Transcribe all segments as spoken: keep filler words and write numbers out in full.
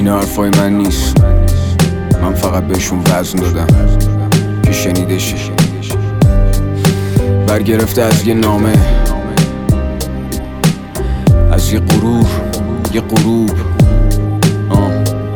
این حرفای من نیست، من فقط بهشون وزن دادم که شنیده شه. برگرفته از یه نامه، از یه غرور، یه غروب. آه.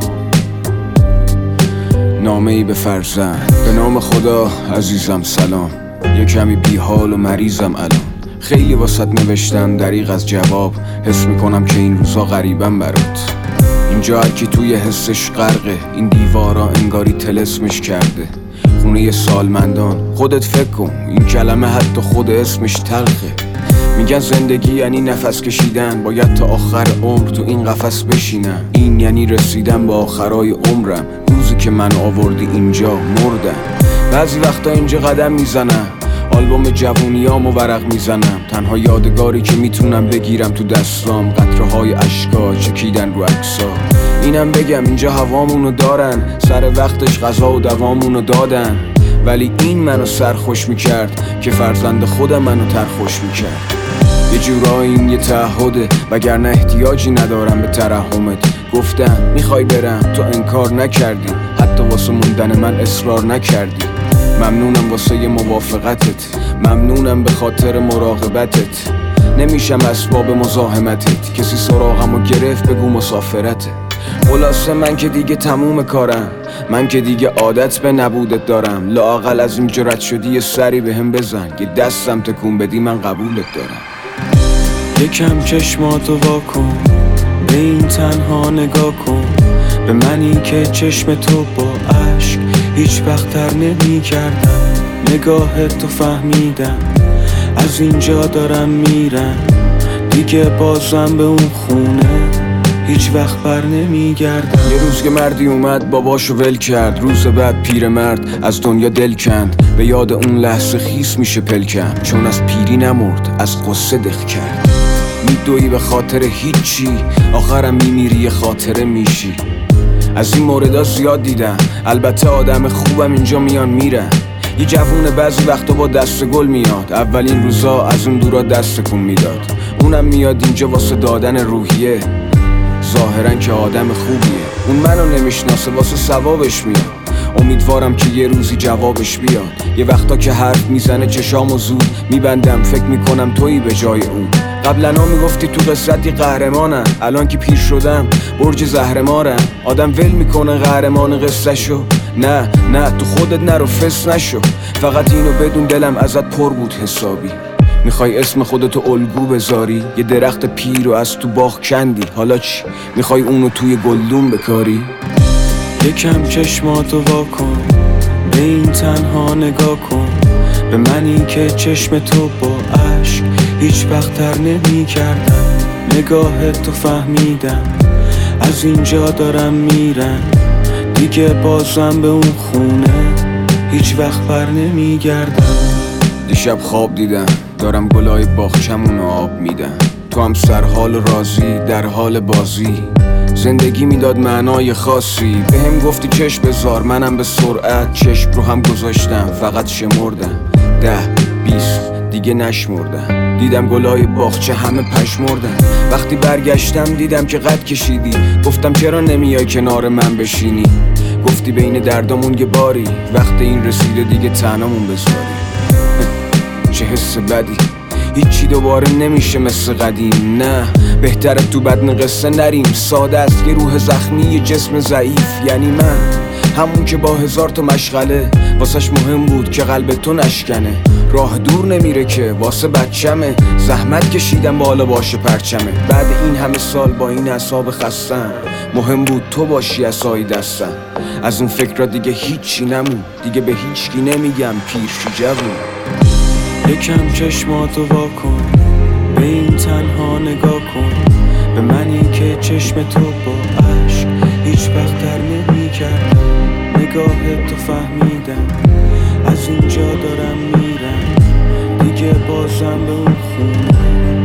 نامه ای به فرزند. به نام خدا عزیزم سلام، یه کمی بی حال و مریضم الان. خیلی واسط نوشتم دریغ از جواب، حس میکنم که این روزا غریبم برات. اینجا هرکی توی حسش غرقه، این دیوارا انگاری طلسمش کرده. خونه سالمندان، خودت فکر کن این کلمه حتی خود اسمش تلخه. میگن زندگی یعنی نفس کشیدن، باید تا آخر عمر تو این قفس بشینم. این یعنی رسیدن به آخرای عمرم، روزی که من آوردی اینجا مردم. بعضی وقتا اینجا قدم میزنم، آلبوم جوونیامو ورق میزنم. تنها یادگاری که میتونم بگیرم تو دستام، قطره های اشکا چکیدن رو عکسا. اینم بگم اینجا هوامونو دارن، سر وقتش غذا و دوامونو دادن. ولی این منو سرخوش میکرد که فرزند خودم منو ترخوش میکرد. یه جورایی این یه تعهده، وگرنه احتیاجی ندارم به ترحمت. گفتم میخوای برم، تو انکار نکردی، حتی واسه موندن من اصرار نکردی. ممنونم واسه ی موافقتت، ممنونم به خاطر مراقبتت. نمیشم اسباب مزاحمتت، کسی سراغمو گرفت بگو مسافرته. خلاصه من که دیگه تموم کارم، من که دیگه عادت به نبودت دارم. لااقل از این جرأت شدی یه سری به هم بزن، یه دستم تکون بدی من قبولت دارم. یکم چشماتو واکن، به این تنها نگاه کن. به منی که چشم تو با عشق هیچ وقت تر نمی کردم. نگاهت تو فهمیدم، از اینجا دارم میرم. دیگه بازم به اون خونه هیچ وقت بر نمی گردم. یه روز که مردی اومد باباشو ول کرد، روز بعد پیرمرد از دنیا دل کند. به یاد اون لحظه خیس میشه پلکم، چون از پیری نمرد از قصه دق کرد. میدوی به خاطر هیچی، آخرم میمیری یه خاطره میشی. از این موردا زیاد دیدم، البته آدم خوبم اینجا میان میرن. یه جوونه بعضی وقتا با دست گل میاد، اولین روزا از اون دورا دست کن میداد. اونم میاد اینجا واسه دادن روحیه، ظاهرا که آدم خوبیه. اون منو نمیشناسه واسه ثوابش میاد، امیدوارم که یه روزی جوابش بیاد. یه وقتا که حرف میزنه چشامو زود میبندم، فکر میکنم تویی به جای اون. قبلا ها میگفتی تو قصتی قهرمانم، الان که پیر شدم برج زهرمارم. آدم ول میکنه قهرمان قصه شو، نه نه تو خودت نرو فس نشو. فقط اینو بدون دلم ازت پر بود حسابی. میخوای اسم خودتو الگو بذاری، یه درخت پیر رو از تو باغ کندی. حالا چی؟ میخوای اونو توی گلدون بکاری؟ یکم چشماتو واکن، به این تنها نگاه کن. به منی که چشم تو با عشق هیچ وقت تر نمی کردم. نگاهت تو فهمیدم، از اینجا دارم میرم. دیگه بازم به اون خونه هیچ وقت بر نمی گردم. دیشب خواب دیدم دارم گلای باغچمونو آب میدم. تو هم سرحال و راضی در حال بازی. زندگی میداد معنای خاصی، به هم گفتی چشم بذار، منم به سرعت چشم رو هم گذاشتم. فقط شمردم ده بیست دیگه نشمردم. دیدم گلای باغچه همه پشمردن. وقتی برگشتم دیدم که قد کشیدی. گفتم چرا نمیای کنار من بشینی؟ گفتی بین دردامون یه باری، وقت این رسیده دیگه تنهامون بذاری. چه حس بدی، هیچی دوباره نمیشه مثل قدیم. نه بهتره تو بدن قصه نریم. ساده است یه روح زخمی یه جسم ضعیف. یعنی من همون که با هزار تا مشغله واسش مهم بود که قلب تو نشکنه. راه دور نمیره که واسه بچمه، زحمت کشیدم بالا باشه پرچمه. بعد این همه سال با این اعصاب خستم، مهم بود تو باشی عصای دستم. از اون فکر را دیگه هیچی نمون، دیگه به هیچکی نمیگم پیر شو جوون. یکم چشماتو واکن، به این تنها نگاه کن. به منی که چشم تو با عشق هیچ وقت در نمی کردم. نگاهت تو فهمیدم، از اینجا دارم میرم. دیگه بازم به اون خونه